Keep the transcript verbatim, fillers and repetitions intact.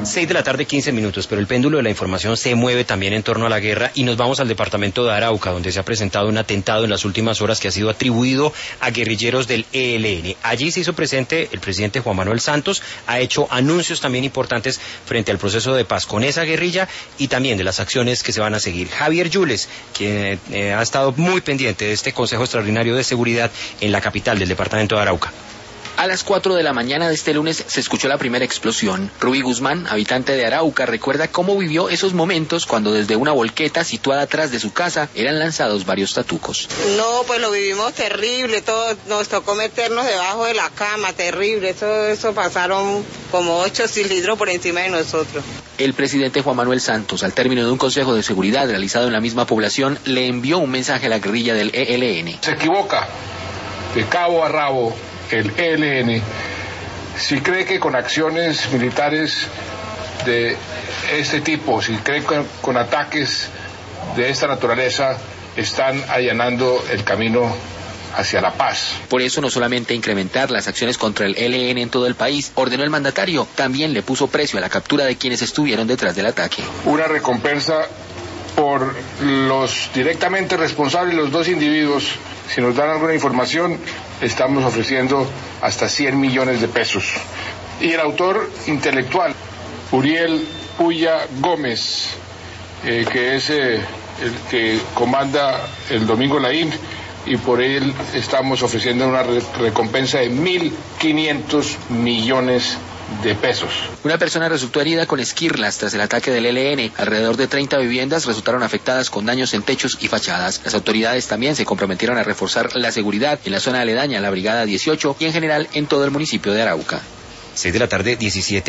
seis de la tarde, quince minutos, pero el péndulo de la información se mueve también en torno a la guerra y nos vamos al departamento de Arauca, donde se ha presentado un atentado en las últimas horas que ha sido atribuido a guerrilleros del E L N. Allí se hizo presente el presidente Juan Manuel Santos, ha hecho anuncios también importantes frente al proceso de paz con esa guerrilla y también de las acciones que se van a seguir. Javier Yules, quien eh, ha estado muy pendiente de este Consejo Extraordinario de Seguridad en la capital del departamento de Arauca. A las cuatro de la mañana de este lunes se escuchó la primera explosión. Rubí Guzmán, habitante de Arauca, recuerda cómo vivió esos momentos cuando desde una volqueta situada atrás de su casa eran lanzados varios tatucos. No, pues lo vivimos terrible, todo, nos tocó meternos debajo de la cama, terrible, eso, eso pasaron como ocho cilindros por encima de nosotros. El presidente Juan Manuel Santos, al término de un consejo de seguridad realizado en la misma población, le envió un mensaje a la guerrilla del E L N. Se equivoca de cabo a rabo el E L N, si cree que con acciones militares de este tipo, si cree que con ataques de esta naturaleza están allanando el camino hacia la paz. Por eso no solamente incrementar las acciones contra el E L N en todo el país, ordenó el mandatario, también le puso precio a la captura de quienes estuvieron detrás del ataque. Una recompensa por los directamente responsables, los dos individuos. Si nos dan alguna información, estamos ofreciendo hasta cien millones de pesos. Y el autor intelectual, Uriel Puya Gómez, eh, que es eh, el que comanda el Domingo Laín, y por él estamos ofreciendo una re- recompensa de mil quinientos millones de pesos. Una persona resultó herida con esquirlas tras el ataque del E L N. Alrededor de treinta viviendas resultaron afectadas con daños en techos y fachadas. Las autoridades también se comprometieron a reforzar la seguridad en la zona aledaña a la Brigada dieciocho y en general en todo el municipio de Arauca. seis de la tarde, diecisiete